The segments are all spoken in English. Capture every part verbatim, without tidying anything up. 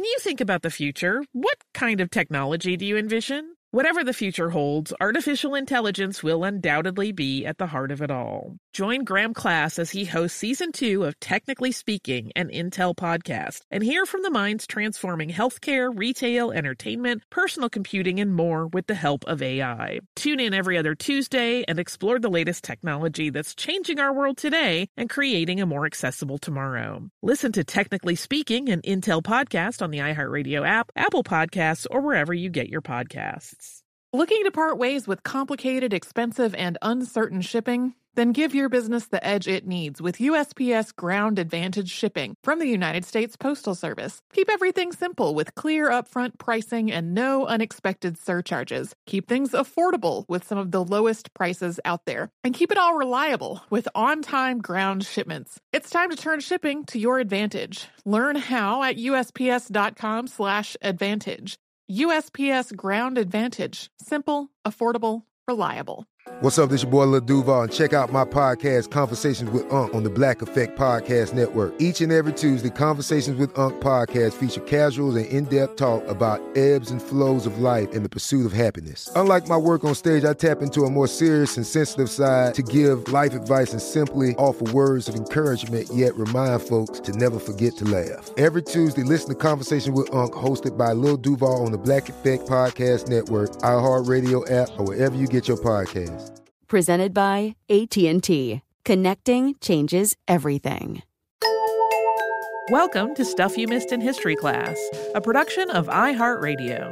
you think about the future, what kind of technology do you envision? Whatever the future holds, artificial intelligence will undoubtedly be at the heart of it all. Join Graham Class as he hosts Season two of Technically Speaking, an Intel podcast, and hear from the minds transforming healthcare, retail, entertainment, personal computing, and more with the help of A I. Tune in every other Tuesday and explore the latest technology that's changing our world today and creating a more accessible tomorrow. Listen to Technically Speaking, an Intel podcast on the iHeartRadio app, Apple Podcasts, or wherever you get your podcasts. Looking to part ways with complicated, expensive, and uncertain shipping? Then give your business the edge it needs with U S P S Ground Advantage shipping from the United States Postal Service. Keep everything simple with clear upfront pricing and no unexpected surcharges. Keep things affordable with some of the lowest prices out there. And keep it all reliable with on-time ground shipments. It's time to turn shipping to your advantage. Learn how at USPS.com slash advantage. U S P S Ground Advantage. Simple, affordable, reliable. What's up? This your boy Lil Duval, and check out my podcast, Conversations with Unc, on the Black Effect Podcast Network. Each and every Tuesday, Conversations with Unc podcast feature casuals and in-depth talk about ebbs and flows of life and the pursuit of happiness. Unlike my work on stage, I tap into a more serious and sensitive side to give life advice and simply offer words of encouragement, yet remind folks to never forget to laugh. Every Tuesday, listen to Conversations with Unc, hosted by Lil Duval on the Black Effect Podcast Network, iHeartRadio app, or wherever you get your podcasts. Presented by A T and T. Connecting changes everything. Welcome to Stuff You Missed in History Class, a production of iHeartRadio.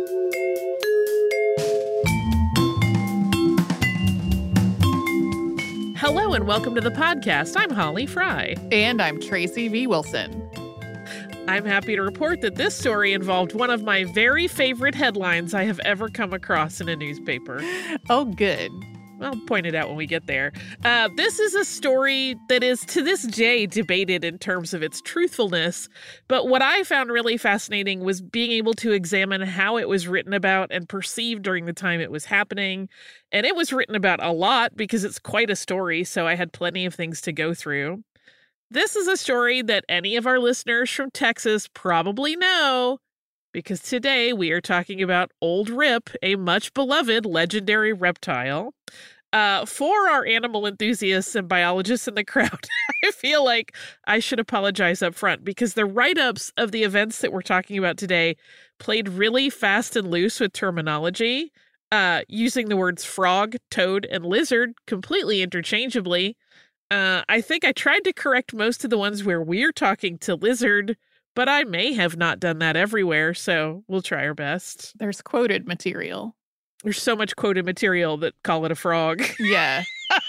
Hello and welcome to the podcast. I'm Holly Fry. And I'm Tracy V. Wilson. I'm happy to report that this story involved one of my very favorite headlines I have ever come across in a newspaper. Oh, good. I'll point it out when we get there. Uh, this is a story that is to this day debated in terms of its truthfulness, but what I found really fascinating was being able to examine how it was written about and perceived during the time it was happening. And it was written about a lot because it's quite a story, so I had plenty of things to go through. This is a story that any of our listeners from Texas probably know, because today we are talking about Old Rip, a much beloved legendary reptile. Uh, for our animal enthusiasts and biologists in the crowd, I feel like I should apologize up front because the write-ups of the events that we're talking about today played really fast and loose with terminology, uh, using the words frog, toad, and lizard completely interchangeably. Uh, I think I tried to correct most of the ones where we're talking to lizard, but I may have not done that everywhere, so we'll try our best. There's quoted material. There's so much quoted material that call it a frog. Yeah.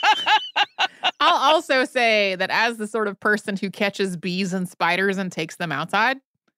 I'll also say that as the sort of person who catches bees and spiders and takes them outside,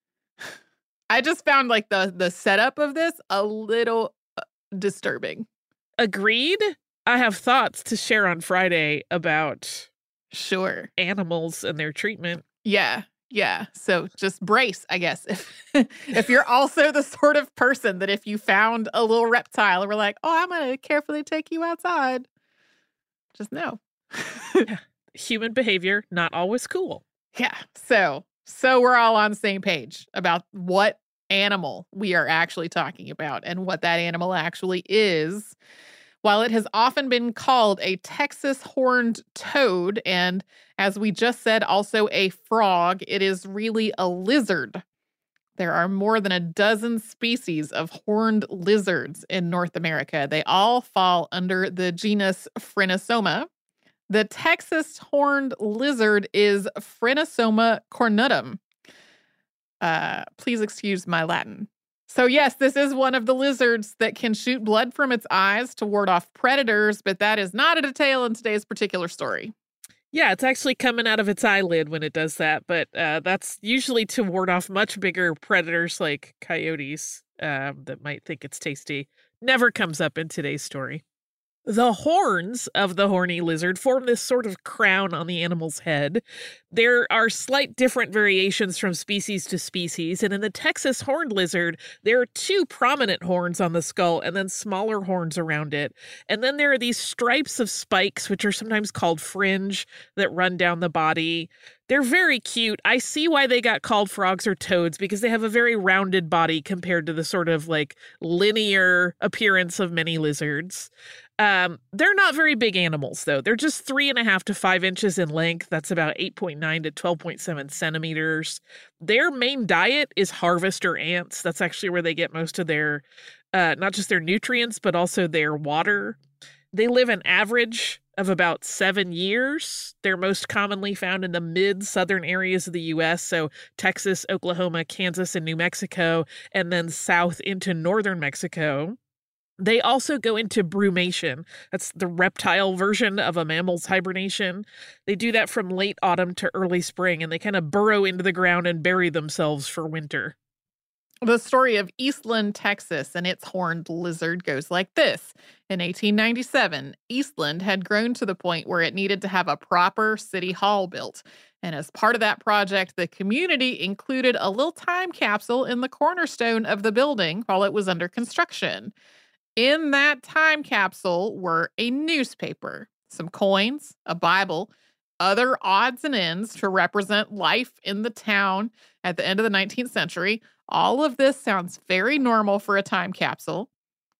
I just found like the the setup of this a little uh, disturbing. Agreed. I have thoughts to share on Friday about sure animals and their treatment. Yeah. Yeah. So just brace, I guess. If if you're also the sort of person that if you found a little reptile and we're like, oh, I'm going to carefully take you outside, just know. Yeah. Human behavior, not always cool. Yeah. So, so we're all on the same page about what animal we are actually talking about and what that animal actually is. While it has often been called a Texas horned toad, and as we just said, also a frog, it is really a lizard. There are more than a dozen species of horned lizards in North America. They all fall under the genus Phrynosoma. The Texas horned lizard is Phrynosoma cornutum. Uh, please excuse my Latin. So yes, this is one of the lizards that can shoot blood from its eyes to ward off predators, but that is not a detail in today's particular story. Yeah, it's actually coming out of its eyelid when it does that, but uh, that's usually to ward off much bigger predators like coyotes um, that might think it's tasty. Never comes up in today's story. The horns of the horny lizard form this sort of crown on the animal's head. There are slight different variations from species to species, and in the Texas horned lizard, there are two prominent horns on the skull and then smaller horns around it. And then there are these stripes of spikes, which are sometimes called fringe, that run down the body. They're very cute. I see why they got called frogs or toads, because they have a very rounded body compared to the sort of like linear appearance of many lizards. Um, they're not very big animals, though. They're just three and a half to five inches in length. That's about eight point nine to twelve point seven centimeters. Their main diet is harvester ants. That's actually where they get most of their, uh, not just their nutrients, but also their water. They live an average of about seven years. They're most commonly found in the mid-southern areas of the U S, so Texas, Oklahoma, Kansas, and New Mexico, and then south into northern Mexico. They also go into brumation. That's the reptile version of a mammal's hibernation. They do that from late autumn to early spring, and they kind of burrow into the ground and bury themselves for winter. The story of Eastland, Texas, and its horned lizard goes like this. In eighteen ninety-seven, Eastland had grown to the point where it needed to have a proper city hall built. And as part of that project, the community included a little time capsule in the cornerstone of the building while it was under construction. In that time capsule were a newspaper, some coins, a Bible, other odds and ends to represent life in the town at the end of the nineteenth century. All of this sounds very normal for a time capsule.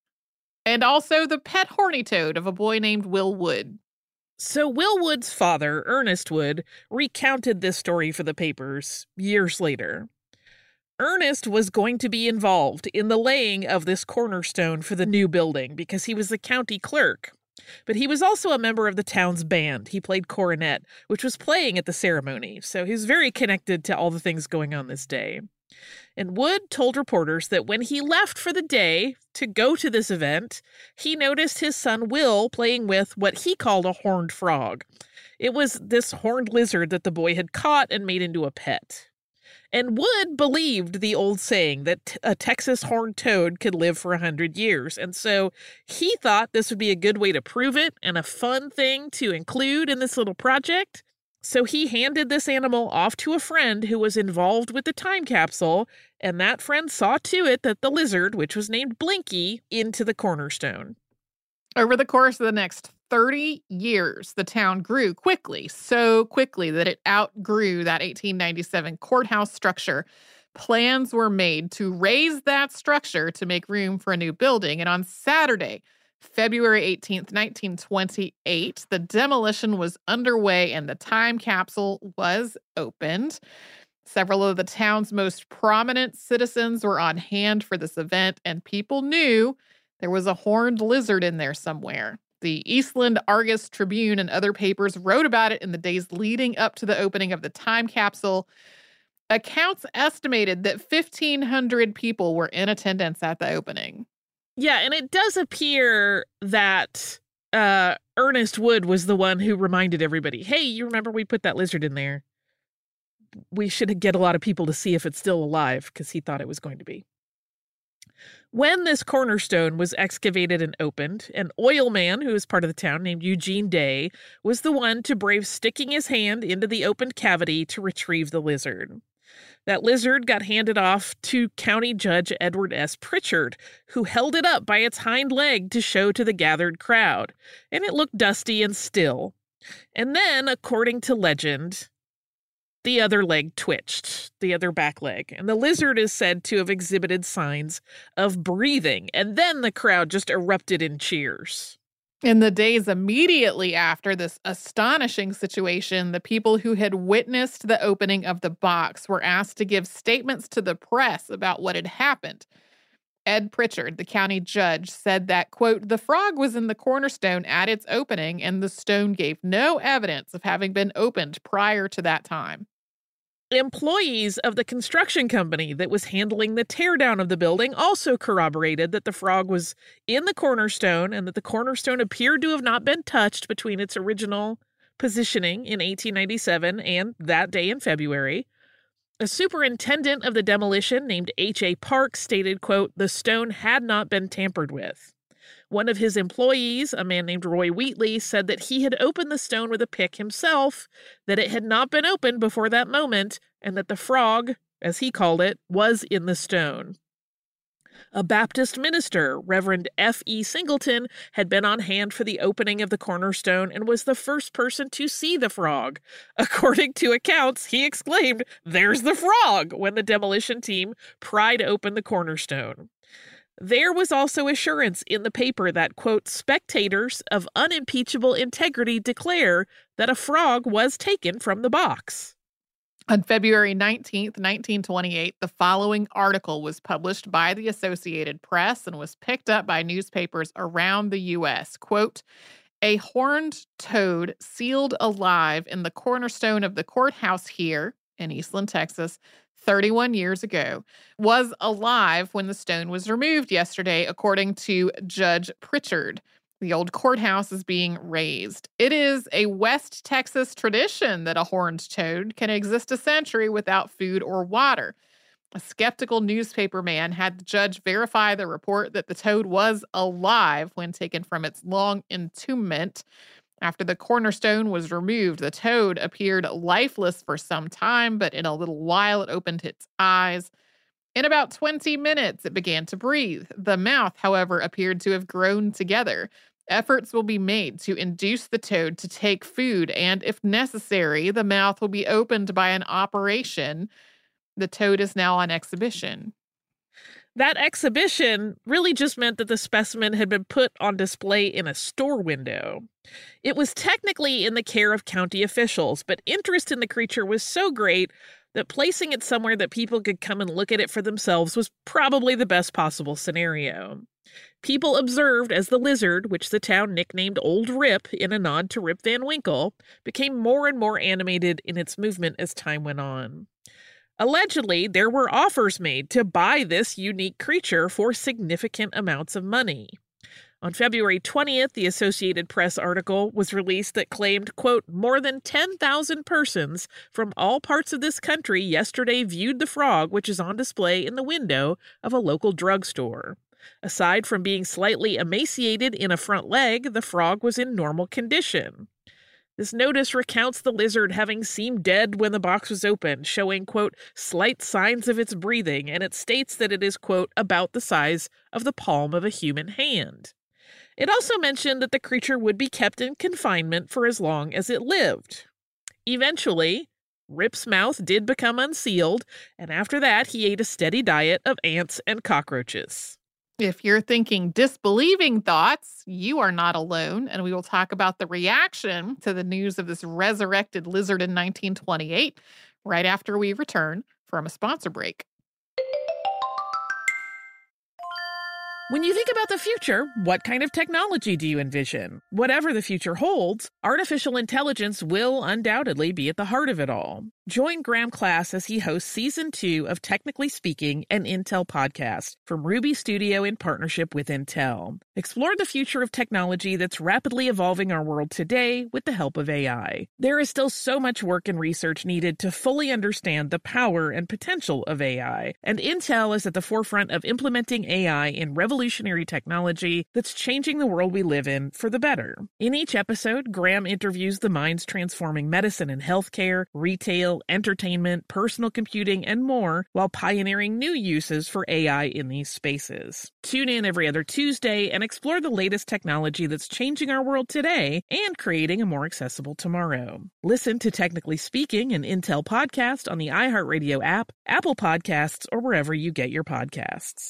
And also the pet horny toad of a boy named Will Wood. So Will Wood's father, Ernest Wood, recounted this story for the papers years later. Ernest was going to be involved in the laying of this cornerstone for the new building because he was the county clerk. But he was also a member of the town's band. He played cornet, which was playing at the ceremony, so he was very connected to all the things going on this day. And Wood told reporters that when he left for the day to go to this event, he noticed his son Will playing with what he called a horned frog. It was this horned lizard that the boy had caught and made into a pet. And Wood believed the old saying that a Texas horned toad could live for a hundred years. And so he thought this would be a good way to prove it and a fun thing to include in this little project. So he handed this animal off to a friend who was involved with the time capsule, and that friend saw to it that the lizard, which was named Blinky, into the cornerstone. Over the course of the next thirty years, the town grew quickly, so quickly that it outgrew that eighteen ninety-seven courthouse structure. Plans were made to raise that structure to make room for a new building. And on Saturday, February eighteenth, nineteen twenty-eight, the demolition was underway and the time capsule was opened. Several of the town's most prominent citizens were on hand for this event, and people knew there was a horned lizard in there somewhere. The Eastland Argus Tribune and other papers wrote about it in the days leading up to the opening of the time capsule. Accounts estimated that fifteen hundred people were in attendance at the opening. Yeah, and it does appear that uh, Ernest Wood was the one who reminded everybody, hey, you remember we put that lizard in there? We should get a lot of people to see if it's still alive, because he thought it was going to be. When this cornerstone was excavated and opened, an oil man who was part of the town named Eugene Day was the one to brave sticking his hand into the opened cavity to retrieve the lizard. That lizard got handed off to County Judge Edward S. Pritchard, who held it up by its hind leg to show to the gathered crowd, and it looked dusty and still. And then, according to legend, the other leg twitched, the other back leg, and the lizard is said to have exhibited signs of breathing, and then the crowd just erupted in cheers. In the days immediately after this astonishing situation, the people who had witnessed the opening of the box were asked to give statements to the press about what had happened. Ed Pritchard, the county judge, said that, quote, the frog was in the cornerstone at its opening, and the stone gave no evidence of having been opened prior to that time. Employees of the construction company that was handling the teardown of the building also corroborated that the frog was in the cornerstone and that the cornerstone appeared to have not been touched between its original positioning in eighteen ninety-seven and that day in February. A superintendent of the demolition named H A Park stated, quote, the stone had not been tampered with. One of his employees, a man named Roy Wheatley, said that he had opened the stone with a pick himself, that it had not been opened before that moment, and that the frog, as he called it, was in the stone. A Baptist minister, Reverend F E Singleton, had been on hand for the opening of the cornerstone and was the first person to see the frog. According to accounts, he exclaimed, "There's the frog!" when the demolition team pried open the cornerstone. There was also assurance in the paper that, quote, spectators of unimpeachable integrity declare that a frog was taken from the box. On February nineteenth, nineteen twenty-eight, the following article was published by the Associated Press and was picked up by newspapers around the U S. Quote, "A horned toad sealed alive in the cornerstone of the courthouse here in Eastland, Texas, thirty-one years ago, was alive when the stone was removed yesterday, according to Judge Pritchard. The old courthouse is being razed. It is a West Texas tradition that a horned toad can exist a century without food or water." A skeptical newspaper man had the judge verify the report that the toad was alive when taken from its long entombment. After the cornerstone was removed, the toad appeared lifeless for some time, but in a little while it opened its eyes. In about twenty minutes, it began to breathe. The mouth, however, appeared to have grown together. Efforts will be made to induce the toad to take food, and if necessary, the mouth will be opened by an operation. The toad is now on exhibition. That exhibition really just meant that the specimen had been put on display in a store window. It was technically in the care of county officials, but interest in the creature was so great that placing it somewhere that people could come and look at it for themselves was probably the best possible scenario. People observed as the lizard, which the town nicknamed Old Rip in a nod to Rip Van Winkle, became more and more animated in its movement as time went on. Allegedly, there were offers made to buy this unique creature for significant amounts of money. On February twentieth, the Associated Press article was released that claimed, quote, "More than ten thousand persons from all parts of this country yesterday viewed the frog, which is on display in the window of a local drugstore. Aside from being slightly emaciated in a front leg, the frog was in normal condition." This notice recounts the lizard having seemed dead when the box was opened, showing, quote, "slight signs of its breathing," and it states that it is, quote, "about the size of the palm of a human hand." It also mentioned that the creature would be kept in confinement for as long as it lived. Eventually, Rip's mouth did become unsealed, and after that, he ate a steady diet of ants and cockroaches. If you're thinking disbelieving thoughts, you are not alone, and we will talk about the reaction to the news of this resurrected lizard in nineteen twenty-eight right after we return from a sponsor break. When you think about the future, what kind of technology do you envision? Whatever the future holds, artificial intelligence will undoubtedly be at the heart of it all. Join Graham Class as he hosts Season two of Technically Speaking, an Intel podcast from Ruby Studio in partnership with Intel. Explore the future of technology that's rapidly evolving our world today with the help of A I. There is still so much work and research needed to fully understand the power and potential of A I, and Intel is at the forefront of implementing A I in revolutionary technology that's changing the world we live in for the better. In each episode, Graham interviews the minds transforming medicine and healthcare, retail, entertainment, personal computing, and more, while pioneering new uses for A I in these spaces. Tune in every other Tuesday and explore the latest technology that's changing our world today and creating a more accessible tomorrow. Listen to Technically Speaking, an Intel podcast on the iHeartRadio app, Apple Podcasts, or wherever you get your podcasts.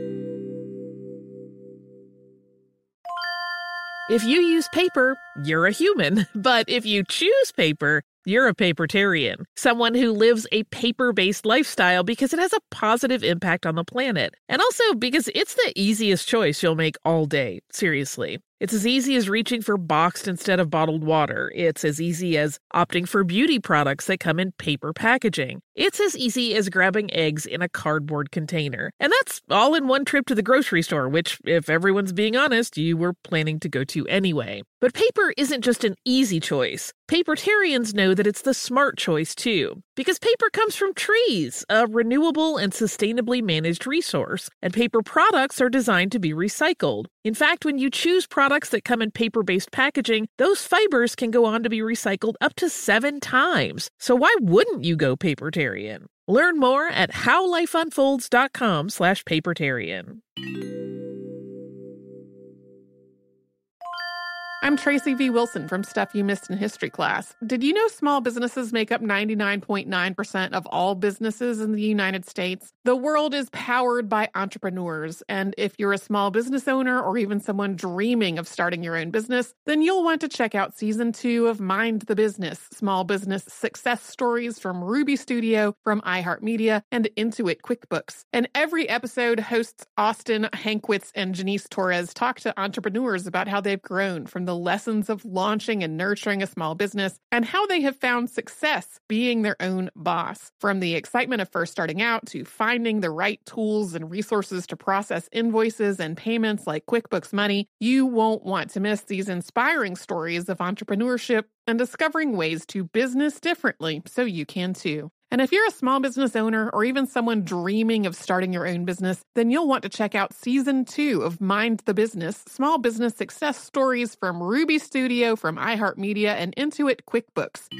If you use paper, you're a human. But if you choose paper, you're a papertarian, someone who lives a paper-based lifestyle because it has a positive impact on the planet. And also because it's the easiest choice you'll make all day, seriously. It's as easy as reaching for boxed instead of bottled water. It's as easy as opting for beauty products that come in paper packaging. It's as easy as grabbing eggs in a cardboard container. And that's all in one trip to the grocery store, which, if everyone's being honest, you were planning to go to anyway. But paper isn't just an easy choice. Papertarians know that it's the smart choice, too. Because paper comes from trees, a renewable and sustainably managed resource, and paper products are designed to be recycled. In fact, when you choose products that come in paper-based packaging, those fibers can go on to be recycled up to seven times. So why wouldn't you go papertarian? Learn more at howlifeunfolds.com slash papertarian. I'm Tracy V. Wilson from Stuff You Missed in History class. Did you know small businesses make up ninety-nine point nine percent of all businesses in the United States? The world is powered by entrepreneurs, and if you're a small business owner or even someone dreaming of starting your own business, then you'll want to check out season two of Mind the Business, small business success stories from Ruby Studio, from iHeartMedia, and Intuit QuickBooks. And every episode, hosts Austin Hankwitz and Janice Torres talk to entrepreneurs about how they've grown from the lessons of launching and nurturing a small business and how they have found success being their own boss. From the excitement of first starting out to finding the right tools and resources to process invoices and payments like QuickBooks Money, you won't want to miss these inspiring stories of entrepreneurship and discovering ways to business differently so you can too. And if you're a small business owner or even someone dreaming of starting your own business, then you'll want to check out season two of Mind the Business, small business success stories from Ruby Studio, from iHeartMedia, and Intuit QuickBooks.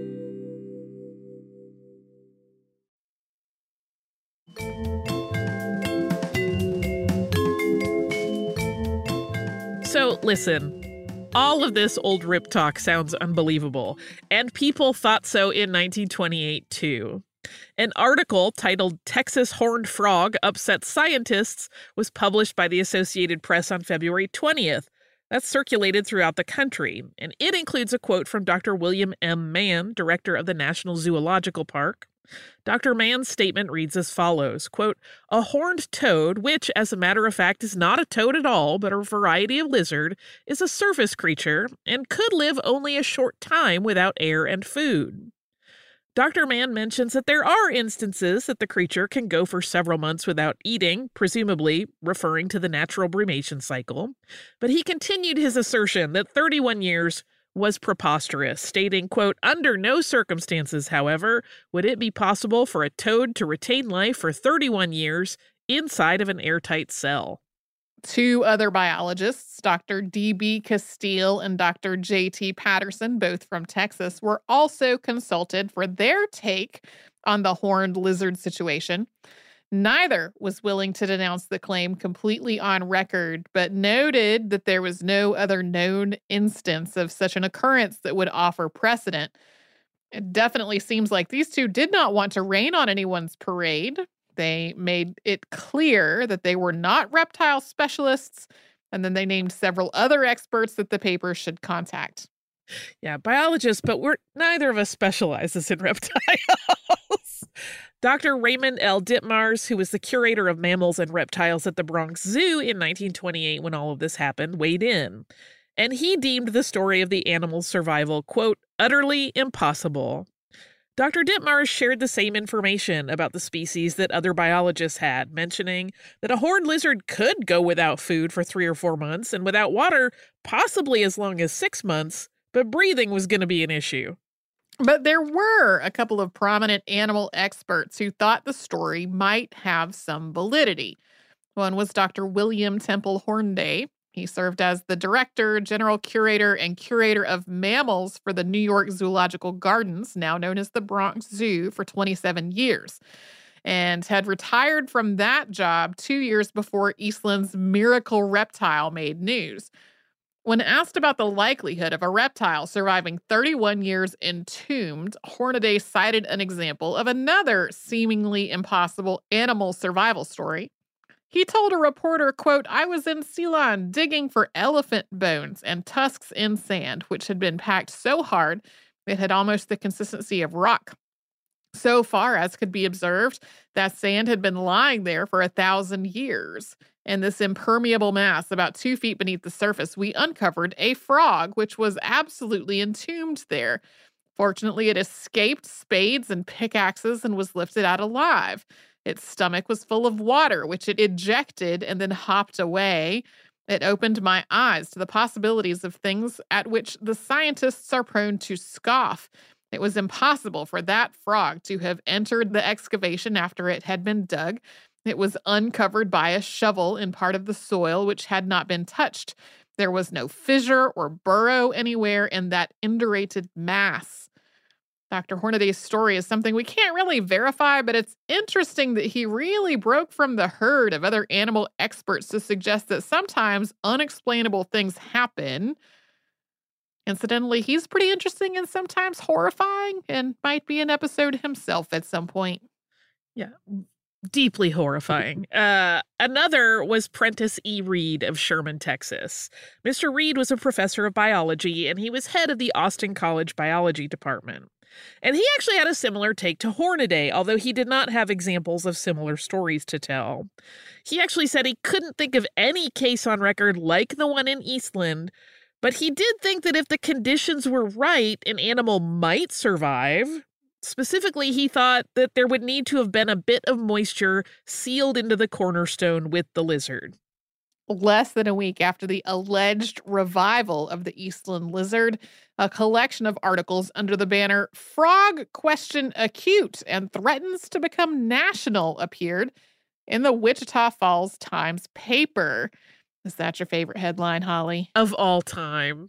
So listen. All of this old rip talk sounds unbelievable, and people thought so in nineteen twenty-eight, too. An article titled Texas Horned Frog Upsets Scientists was published by the Associated Press on February twentieth. That's circulated throughout the country, and it includes a quote from Doctor William M. Mann, director of the National Zoological Park. Doctor Mann's statement reads as follows, quote, "A horned toad, which, as a matter of fact, is not a toad at all, but a variety of lizard, is a surface creature and could live only a short time without air and food." Doctor Mann mentions that there are instances that the creature can go for several months without eating, presumably referring to the natural brumation cycle. But he continued his assertion that thirty-one years was preposterous, stating, quote, "Under no circumstances, however, would it be possible for a toad to retain life for thirty-one years inside of an airtight cell." Two other biologists, Doctor D B Castile and Doctor J T Patterson, both from Texas, were also consulted for their take on the horned lizard situation. Neither was willing to denounce the claim completely on record, but noted that there was no other known instance of such an occurrence that would offer precedent. It definitely seems like these two did not want to rain on anyone's parade. They made it clear that they were not reptile specialists, and then they named several other experts that the paper should contact. Yeah, biologists, but we're neither of us specializes in reptiles. Doctor Raymond L. Ditmars, who was the curator of mammals and reptiles at the Bronx Zoo in nineteen twenty-eight when all of this happened, weighed in. And he deemed the story of the animal's survival, quote, "utterly impossible." Doctor Ditmars shared the same information about the species that other biologists had, mentioning that a horned lizard could go without food for three or four months and without water possibly as long as six months, but breathing was going to be an issue. But there were a couple of prominent animal experts who thought the story might have some validity. One was Doctor William Temple Hornaday. He served as the director, general curator, and curator of mammals for the New York Zoological Gardens, now known as the Bronx Zoo, for twenty-seven years, and had retired from that job two years before Eastland's miracle reptile made news. When asked about the likelihood of a reptile surviving thirty-one years entombed, Hornaday cited an example of another seemingly impossible animal survival story. He told a reporter, quote, "I was in Ceylon digging for elephant bones and tusks in sand, which had been packed so hard it had almost the consistency of rock. So far as could be observed, that sand had been lying there for a thousand years. In this impermeable mass, about two feet beneath the surface, we uncovered a frog, which was absolutely entombed there. Fortunately, it escaped spades and pickaxes and was lifted out alive. Its stomach was full of water, which it ejected and then hopped away. It opened my eyes to the possibilities of things at which the scientists are prone to scoff. It was impossible for that frog to have entered the excavation after it had been dug. It was uncovered by a shovel in part of the soil which had not been touched. There was no fissure or burrow anywhere in that indurated mass." Doctor Hornaday's story is something we can't really verify, but it's interesting that he really broke from the herd of other animal experts to suggest that sometimes unexplainable things happen. Incidentally, he's pretty interesting and sometimes horrifying and might be an episode himself at some point. Yeah, deeply horrifying. Uh, another was Prentice E. Reed of Sherman, Texas. Mister Reed was a professor of biology, and he was head of the Austin College Biology Department. And he actually had a similar take to Hornaday, although he did not have examples of similar stories to tell. He actually said he couldn't think of any case on record like the one in Eastland, but he did think that if the conditions were right, an animal might survive. Specifically, he thought that there would need to have been a bit of moisture sealed into the cornerstone with the lizard. Less than a week after the alleged revival of the Eastland lizard, a collection of articles under the banner Frog Question Acute and Threatens to Become National appeared in the Wichita Falls Times paper. Is that your favorite headline, Holly? Of all time.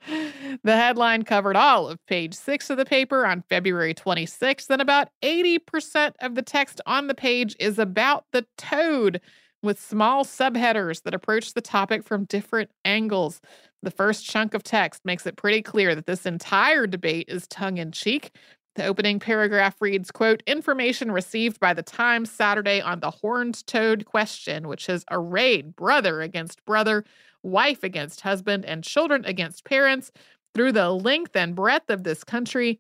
The headline covered all of page six of the paper on February twenty-sixth, and about eighty percent of the text on the page is about the toad, with small subheaders that approach the topic from different angles. The first chunk of text makes it pretty clear that this entire debate is tongue-in-cheek. The opening paragraph reads, quote, information received by the Times Saturday on the horned toad question, which has arrayed brother against brother, wife against husband, and children against parents through the length and breadth of this country,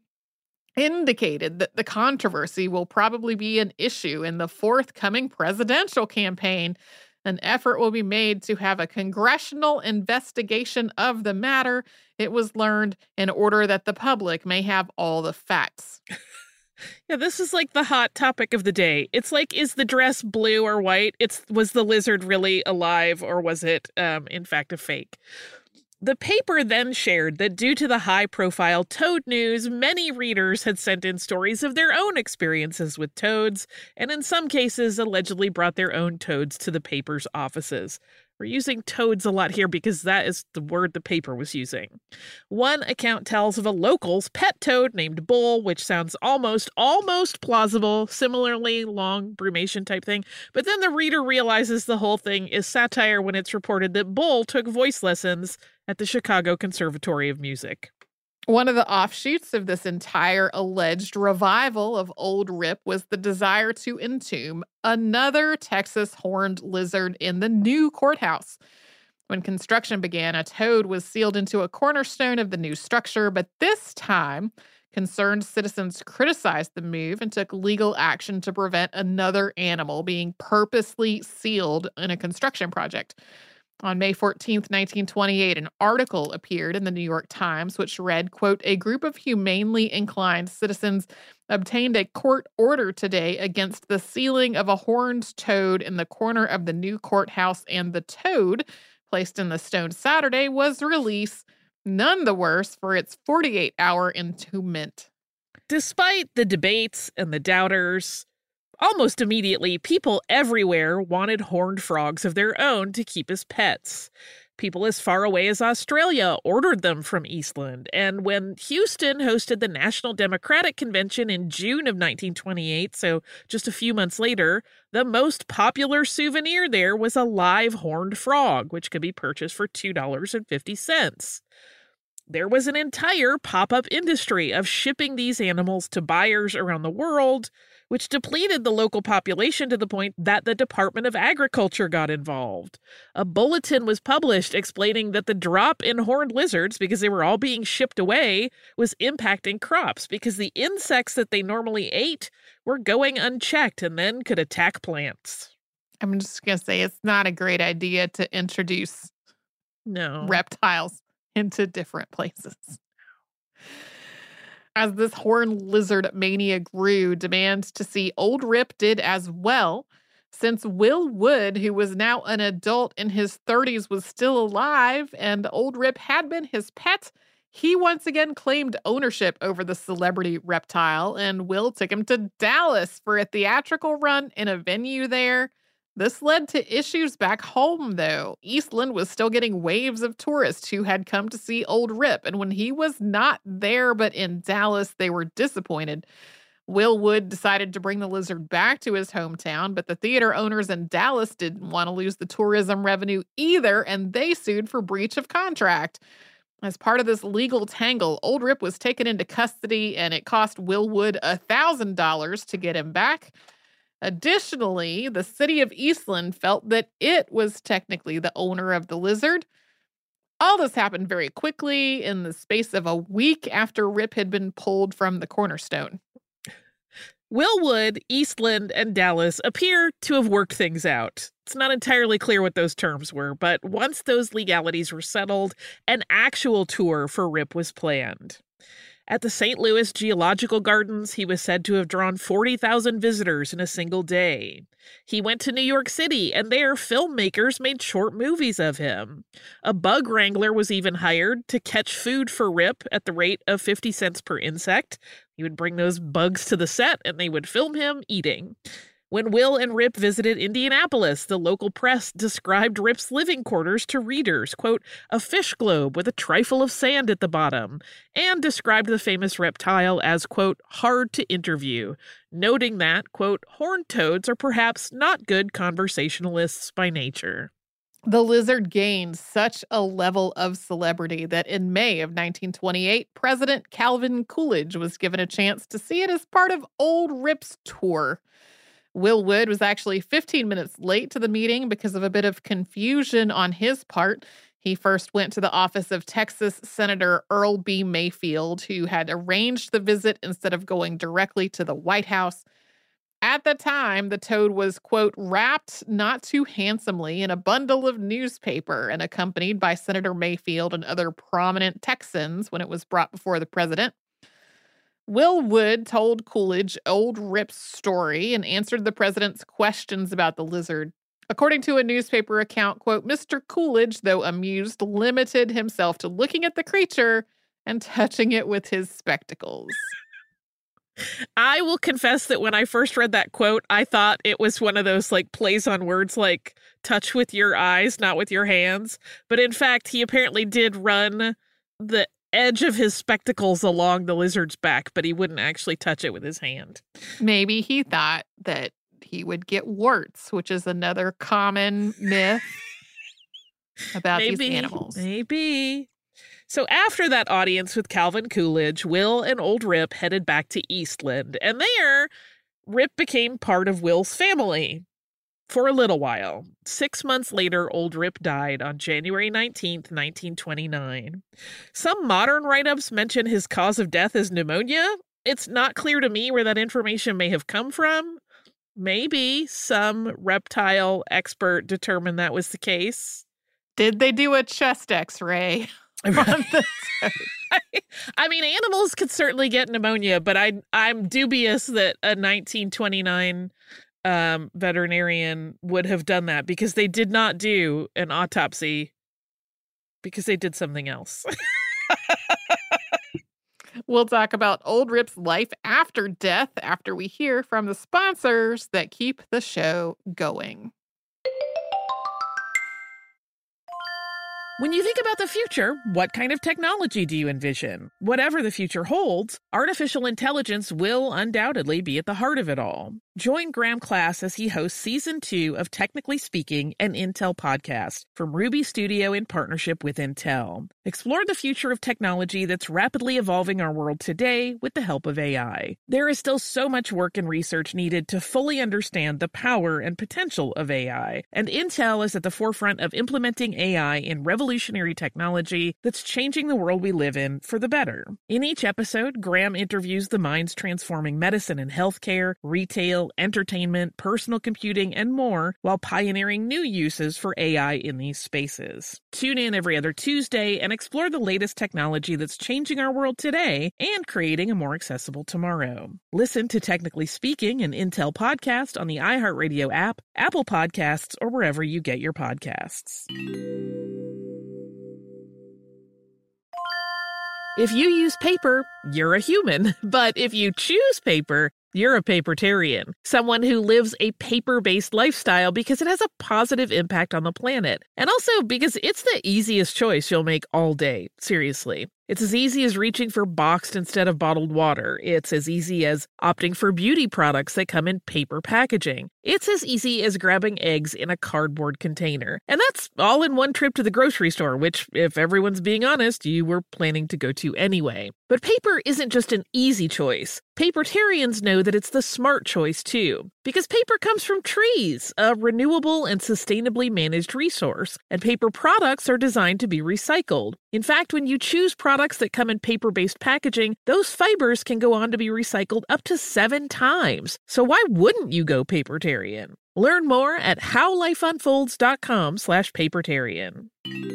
indicated that the controversy will probably be an issue in the forthcoming presidential campaign. An effort will be made to have a congressional investigation of the matter. It was learned in order that the public may have all the facts. Yeah, this is like the hot topic of the day. It's like, is the dress blue or white? It's was the lizard really alive, or was it, um, in fact, a fake? The paper then shared that due to the high-profile toad news, many readers had sent in stories of their own experiences with toads, and in some cases allegedly brought their own toads to the paper's offices. We're using toads a lot here because that is the word the paper was using. One account tells of a local's pet toad named Bull, which sounds almost, almost plausible, similarly long brumation type thing. But then the reader realizes the whole thing is satire when it's reported that Bull took voice lessons at the Chicago Conservatory of Music. One of the offshoots of this entire alleged revival of Old Rip was the desire to entomb another Texas horned lizard in the new courthouse. When construction began, a toad was sealed into a cornerstone of the new structure, but this time, concerned citizens criticized the move and took legal action to prevent another animal being purposely sealed in a construction project. On May fourteenth, nineteen twenty-eight, an article appeared in the New York Times which read, quote, a group of humanely inclined citizens obtained a court order today against the sealing of a horned toad in the corner of the new courthouse, and the toad, placed in the stone Saturday, was released, none the worse for its forty-eight hour entombment. Despite the debates and the doubters, almost immediately, people everywhere wanted horned frogs of their own to keep as pets. People as far away as Australia ordered them from Eastland, and when Houston hosted the National Democratic Convention in June of nineteen twenty-eight, so just a few months later, the most popular souvenir there was a live horned frog, which could be purchased for two dollars and fifty cents. There was an entire pop-up industry of shipping these animals to buyers around the world, which depleted the local population to the point that the Department of Agriculture got involved. A bulletin was published explaining that the drop in horned lizards, because they were all being shipped away, was impacting crops because the insects that they normally ate were going unchecked and then could attack plants. I'm just going to say it's not a great idea to introduce No. reptiles into different places. As this horned lizard mania grew, demands to see Old Rip did as well. Since Will Wood, who was now an adult in his thirties, was still alive and Old Rip had been his pet, he once again claimed ownership over the celebrity reptile, and Will took him to Dallas for a theatrical run in a venue there. This led to issues back home, though. Eastland was still getting waves of tourists who had come to see Old Rip, and when he was not there but in Dallas, they were disappointed. Will Wood decided to bring the lizard back to his hometown, but the theater owners in Dallas didn't want to lose the tourism revenue either, and they sued for breach of contract. As part of this legal tangle, Old Rip was taken into custody, and it cost Will Wood one thousand dollars to get him back. Additionally, the city of Eastland felt that it was technically the owner of the lizard. All this happened very quickly in the space of a week after Rip had been pulled from the cornerstone. Will Wood, Eastland, and Dallas appear to have worked things out. It's not entirely clear what those terms were, but once those legalities were settled, an actual tour for Rip was planned. At the Saint Louis Geological Gardens, he was said to have drawn forty thousand visitors in a single day. He went to New York City, and there filmmakers made short movies of him. A bug wrangler was even hired to catch food for Rip at the rate of fifty cents per insect. He would bring those bugs to the set, and they would film him eating. When Will and Rip visited Indianapolis, the local press described Rip's living quarters to readers, quote, a fish globe with a trifle of sand at the bottom, and described the famous reptile as, quote, hard to interview, noting that, quote, horned toads are perhaps not good conversationalists by nature. The lizard gained such a level of celebrity that in May of nineteen twenty-eight, President Calvin Coolidge was given a chance to see it as part of Old Rip's tour. Will Wood was actually fifteen minutes late to the meeting because of a bit of confusion on his part. He first went to the office of Texas Senator Earl B. Mayfield, who had arranged the visit instead of going directly to the White House. At the time, the toad was, quote, wrapped not too handsomely in a bundle of newspaper and accompanied by Senator Mayfield and other prominent Texans when it was brought before the president. Will Wood told Coolidge Old Rip's story and answered the president's questions about the lizard. According to a newspaper account, quote, Mister Coolidge, though amused, limited himself to looking at the creature and touching it with his spectacles. I will confess that when I first read that quote, I thought it was one of those like plays on words like touch with your eyes, not with your hands. But in fact, he apparently did run the edge of his spectacles along the lizard's back, but he wouldn't actually touch it with his hand. Maybe he thought that he would get warts, which is another common myth about maybe, these animals. Maybe. So after that audience with Calvin Coolidge, Will and Old Rip headed back to Eastland, and there, Rip became part of Will's family. For a little while. Six months later, Old Rip died on January nineteenth, nineteen twenty-nine. Some modern write-ups mention his cause of death as pneumonia. It's not clear to me where that information may have come from. Maybe some reptile expert determined that was the case. Did they do a chest x-ray on the toad? I mean, animals could certainly get pneumonia, but I, I'm dubious that a nineteen twenty-nine um, veterinarian would have done that because they did not do an autopsy because they did something else. We'll talk about Old Rip's life after death after we hear from the sponsors that keep the show going. When you think about the future, what kind of technology do you envision? Whatever the future holds, artificial intelligence will undoubtedly be at the heart of it all. Join Graham Class as he hosts Season two of Technically Speaking, an Intel podcast from Ruby Studio in partnership with Intel. Explore the future of technology that's rapidly evolving our world today with the help of A I. There is still so much work and research needed to fully understand the power and potential of A I, and Intel is at the forefront of implementing A I in revolutionary technology that's changing the world we live in for the better. In each episode, Graham interviews the minds transforming medicine and healthcare, retail, entertainment, personal computing, and more, while pioneering new uses for A I in these spaces. Tune in every other Tuesday and explore the latest technology that's changing our world today and creating a more accessible tomorrow. Listen to Technically Speaking, an Intel podcast on the iHeartRadio app, Apple Podcasts, or wherever you get your podcasts. If you use paper, you're a human. But if you choose paper, you're a papertarian, someone who lives a paper-based lifestyle because it has a positive impact on the planet. And also because it's the easiest choice you'll make all day. Seriously. It's as easy as reaching for boxed instead of bottled water. It's as easy as opting for beauty products that come in paper packaging. It's as easy as grabbing eggs in a cardboard container. And that's all in one trip to the grocery store, which, if everyone's being honest, you were planning to go to anyway. But paper isn't just an easy choice. Papertarians know that it's the smart choice, too, because paper comes from trees, a renewable and sustainably managed resource, and paper products are designed to be recycled. In fact, when you choose products that come in paper-based packaging, those fibers can go on to be recycled up to seven times. So why wouldn't you go papertarian? Learn more at howlifeunfolds.com slash papertarian.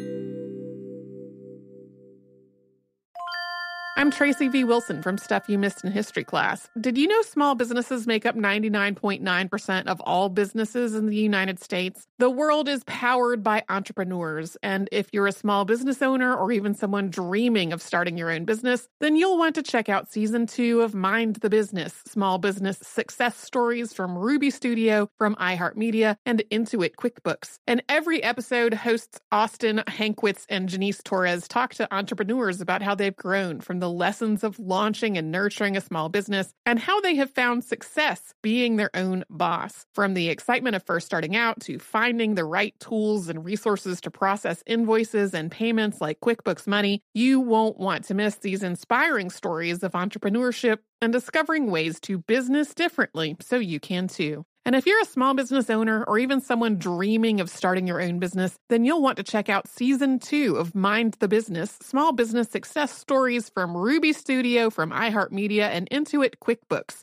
I'm Tracy V. Wilson from Stuff You Missed in History class. Did you know small businesses make up ninety-nine point nine percent of all businesses in the United States? The world is powered by entrepreneurs, and if you're a small business owner or even someone dreaming of starting your own business, then you'll want to check out Season two of Mind the Business, Small Business Success Stories from Ruby Studio, from iHeartMedia, and Intuit QuickBooks. And every episode, hosts Austin Hankwitz and Janice Torres talk to entrepreneurs about how they've grown from the lessons of launching and nurturing a small business and how they have found success being their own boss. From the excitement of first starting out to finding the right tools and resources to process invoices and payments like QuickBooks Money, you won't want to miss these inspiring stories of entrepreneurship and discovering ways to business differently so you can too. And if you're a small business owner or even someone dreaming of starting your own business, then you'll want to check out Season two of Mind the Business, Small Business Success Stories from Ruby Studio, from iHeartMedia, and Intuit QuickBooks.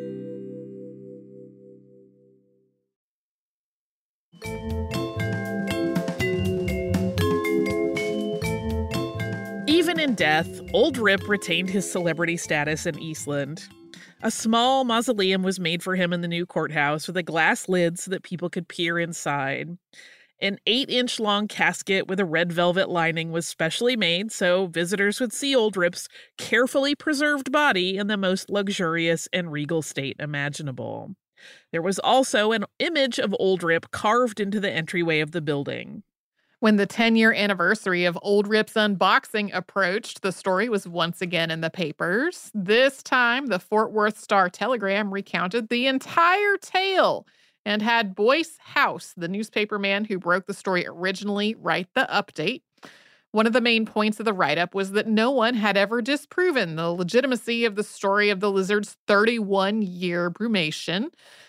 Even in death, Old Rip retained his celebrity status in Eastland. A small mausoleum was made for him in the new courthouse with a glass lid so that people could peer inside. An eight-inch long casket with a red velvet lining was specially made so visitors would see Old Rip's carefully preserved body in the most luxurious and regal state imaginable. There was also an image of Old Rip carved into the entryway of the building. When the ten-year anniversary of Old Rip's unboxing approached, the story was once again in the papers. This time, the Fort Worth Star-Telegram recounted the entire tale and had Boyce House, the newspaperman who broke the story originally, write the update. One of the main points of the write-up was that no one had ever disproven the legitimacy of the story of the lizard's thirty-one-year brumation.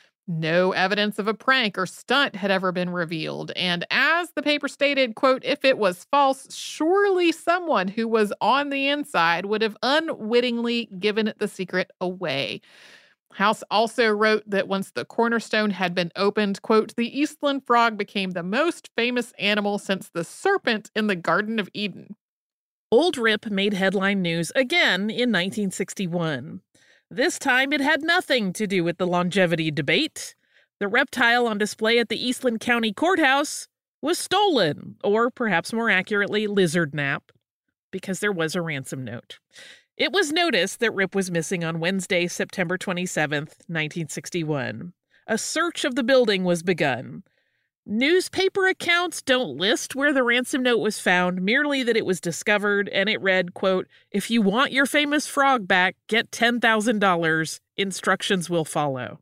No evidence of a prank or stunt had ever been revealed, and as the paper stated, quote, if it was false, surely someone who was on the inside would have unwittingly given the secret away. House also wrote that once the cornerstone had been opened, quote, the Eastland frog became the most famous animal since the serpent in the Garden of Eden. Old Rip made headline news again in nineteen sixty-one. This time it had nothing to do with the longevity debate. The reptile on display at the Eastland County Courthouse was stolen, or perhaps more accurately, lizard napped, because there was a ransom note. It was noticed that Rip was missing on Wednesday, September twenty-seventh, nineteen sixty-one. A search of the building was begun. Newspaper accounts don't list where the ransom note was found, merely that it was discovered, and it read, quote, if you want your famous frog back, get ten thousand dollars. Instructions will follow.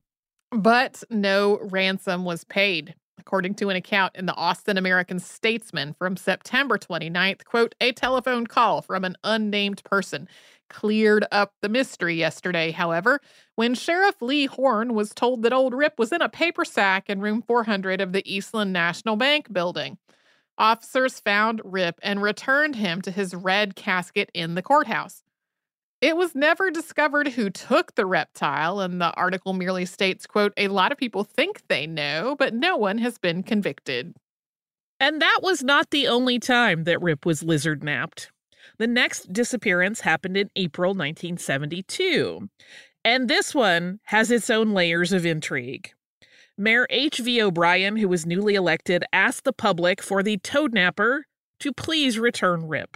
But no ransom was paid. According to an account in the Austin American-Statesman from September twenty-ninth, quote, a telephone call from an unnamed person cleared up the mystery yesterday, however, when Sheriff Lee Horn was told that Old Rip was in a paper sack in room four hundred of the Eastland National Bank building. Officers found Rip and returned him to his red casket in the courthouse. It was never discovered who took the reptile, and the article merely states, quote, a lot of people think they know, but no one has been convicted. And that was not the only time that Rip was lizard napped. The next disappearance happened in April nineteen seventy-two. And this one has its own layers of intrigue. Mayor H V O'Brien, who was newly elected, asked the public for the toad napper to please return Rip.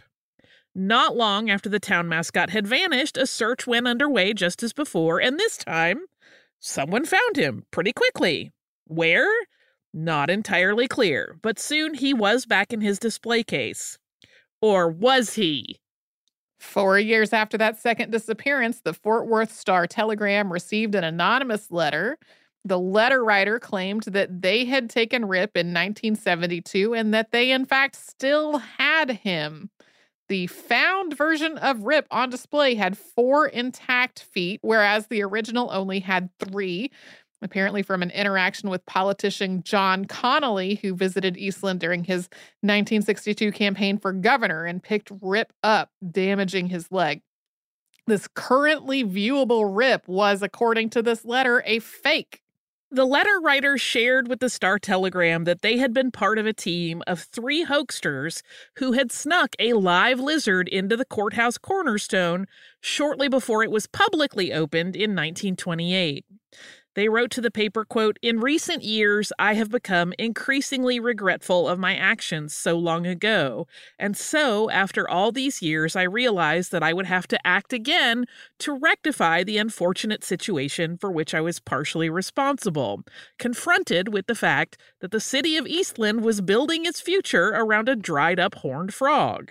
Not long after the town mascot had vanished, a search went underway just as before, and this time, someone found him pretty quickly. Where? Not entirely clear, but soon he was back in his display case. Or was he? Four years after that second disappearance, the Fort Worth Star-Telegram received an anonymous letter. The letter writer claimed that they had taken Rip in nineteen seventy-two and that they, in fact, still had him. The found version of Rip on display had four intact feet, whereas the original only had three, apparently from an interaction with politician John Connolly, who visited Eastland during his nineteen sixty-two campaign for governor and picked Rip up, damaging his leg. This currently viewable Rip was, according to this letter, a fake. The letter writer shared with the Star-Telegram that they had been part of a team of three hoaxsters who had snuck a live lizard into the courthouse cornerstone shortly before it was publicly opened in nineteen twenty-eight. They wrote to the paper, quote, "In recent years, I have become increasingly regretful of my actions so long ago. And so, after all these years, I realized that I would have to act again to rectify the unfortunate situation for which I was partially responsible, confronted with the fact that the city of Eastland was building its future around a dried-up horned frog."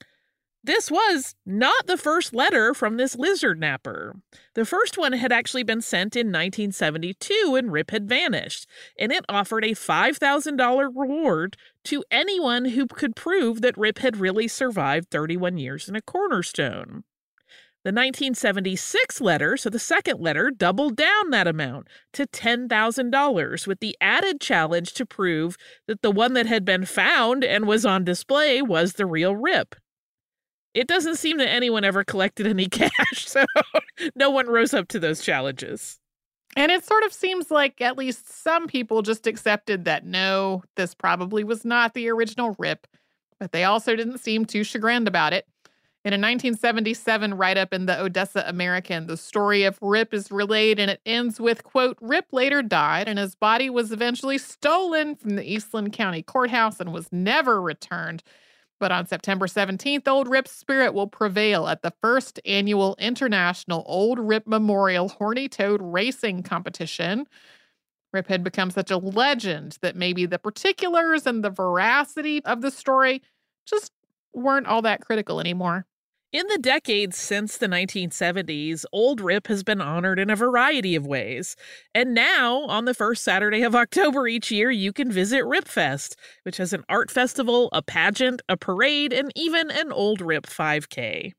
This was not the first letter from this lizard napper. The first one had actually been sent in nineteen seventy-two and Rip had vanished, and it offered a five thousand dollars reward to anyone who could prove that Rip had really survived thirty-one years in a cornerstone. The nineteen seventy-six letter, so the second letter, doubled down that amount to ten thousand dollars with the added challenge to prove that the one that had been found and was on display was the real Rip. It doesn't seem that anyone ever collected any cash, so no one rose up to those challenges. And it sort of seems like at least some people just accepted that, no, this probably was not the original Rip, but they also didn't seem too chagrined about it. In a nineteen seventy-seven write-up in the Odessa American, the story of Rip is relayed, and it ends with, quote, "Rip later died, and his body was eventually stolen from the Eastland County Courthouse and was never returned. But on September seventeenth, Old Rip's spirit will prevail at the first annual International Old Rip Memorial Horny Toad Racing Competition." Rip had become such a legend that maybe the particulars and the veracity of the story just weren't all that critical anymore. In the decades since the nineteen seventies, Old Rip has been honored in a variety of ways. And now, on the first Saturday of October each year, you can visit Rip Fest, which has an art festival, a pageant, a parade, and even an Old Rip five K.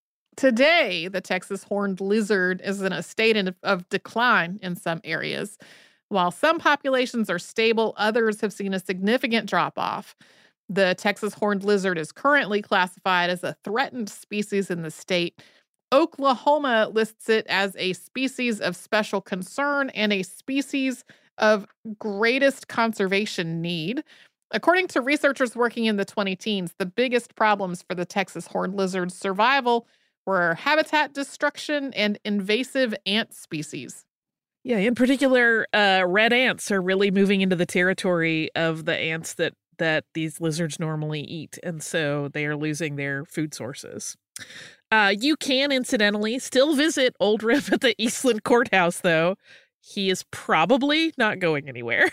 Today, the Texas horned lizard is in a state of decline in some areas. While some populations are stable, others have seen a significant drop-off. The Texas horned lizard is currently classified as a threatened species in the state. Oklahoma lists it as a species of special concern and a species of greatest conservation need. According to researchers working in the twenty teens, the biggest problems for the Texas horned lizard's survival were habitat destruction and invasive ant species. Yeah, in particular, uh, red ants are really moving into the territory of the ants that that these lizards normally eat, and so they are losing their food sources. Uh, you can, incidentally, still visit Old Rip at the Eastland Courthouse, though. He is probably not going anywhere.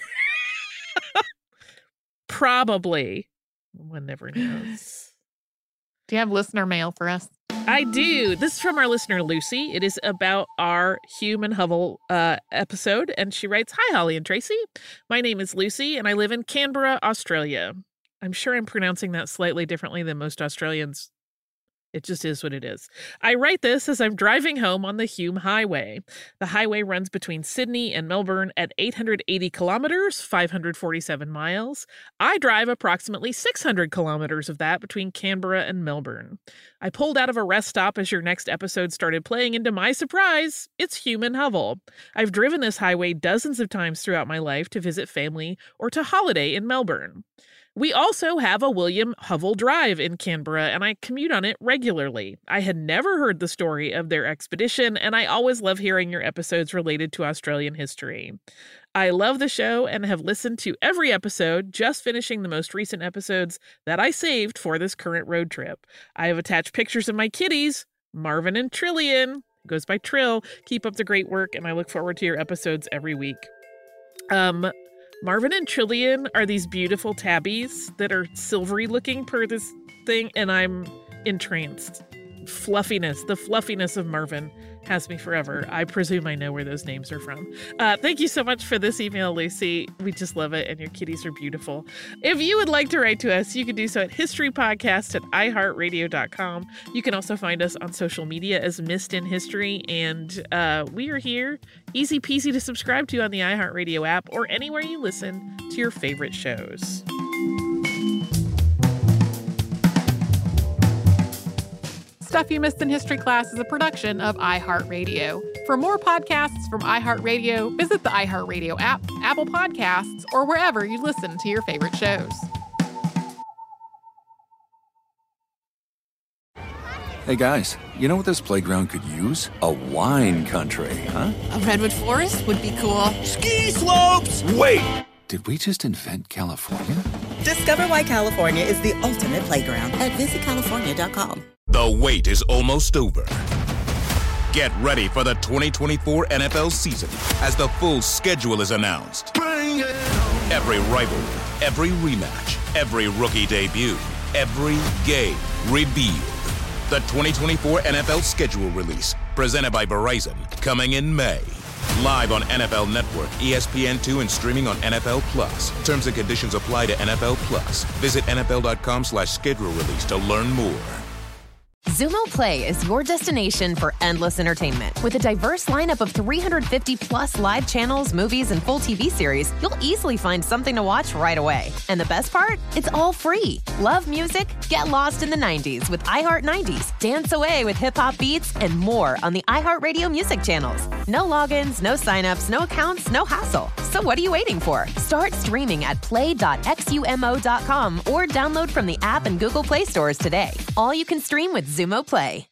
Probably. One never knows. Do you have listener mail for us? I do. This is from our listener, Lucy. It is about our Human Hovel uh, episode, and she writes, "Hi, Holly and Tracy. My name is Lucy, and I live in Canberra, Australia." I'm sure I'm pronouncing that slightly differently than most Australians. It just is what it is. "I write this as I'm driving home on the Hume Highway. The highway runs between Sydney and Melbourne at eight hundred eighty kilometers, five hundred forty-seven miles. I drive approximately six hundred kilometers of that between Canberra and Melbourne. I pulled out of a rest stop as your next episode started playing, and to my surprise, it's Human Hovel. I've driven this highway dozens of times throughout my life to visit family or to holiday in Melbourne. We also have a William Hovel Drive in Canberra, and I commute on it regularly. I had never heard the story of their expedition, and I always love hearing your episodes related to Australian history. I love the show and have listened to every episode, just finishing the most recent episodes that I saved for this current road trip. I have attached pictures of my kitties, Marvin and Trillian, goes by Trill. Keep up the great work, and I look forward to your episodes every week." Um... Marvin and Trillian are these beautiful tabbies that are silvery looking per this thing, and I'm entranced. fluffiness, the fluffiness of Marvin has me forever. I presume I know where those names are from. Uh, thank you so much for this email, Lucy. We just love it, and your kitties are beautiful. If you would like to write to us, you can do so at historypodcast at i heart radio dot com. You can also find us on social media as Missed in History, and uh, we are here, easy peasy to subscribe to on the iHeartRadio app or anywhere you listen to your favorite shows. Stuff You Missed in History Class is a production of iHeartRadio. For more podcasts from iHeartRadio, visit the iHeartRadio app, Apple Podcasts, or wherever you listen to your favorite shows. Hey guys, you know what this playground could use? A wine country, huh? A redwood forest would be cool. Ski slopes! Wait! Did we just invent California? Discover why California is the ultimate playground at visit california dot com. The wait is almost over. Get ready for the twenty twenty-four N F L season as the full schedule is announced. Bring it on. Every rivalry, every rematch, every rookie debut, every game revealed. The twenty twenty-four N F L schedule release, presented by Verizon, coming in May. Live on N F L Network, E S P N two, and streaming on N F L Plus. Terms and conditions apply to N F L Plus. Visit N F L dot com slash schedule release to learn more. Xumo Play is your destination for endless entertainment. With a diverse lineup of three hundred fifty plus live channels, movies, and full T V series, you'll easily find something to watch right away. And the best part? It's all free. Love music? Get lost in the nineties with iHeart nineties. Dance away with hip-hop beats and more on the iHeartRadio music channels. No logins, no signups, no accounts, no hassle. So what are you waiting for? Start streaming at play dot xumo dot com or download from the app and Google Play stores today. All you can stream with Xumo Play.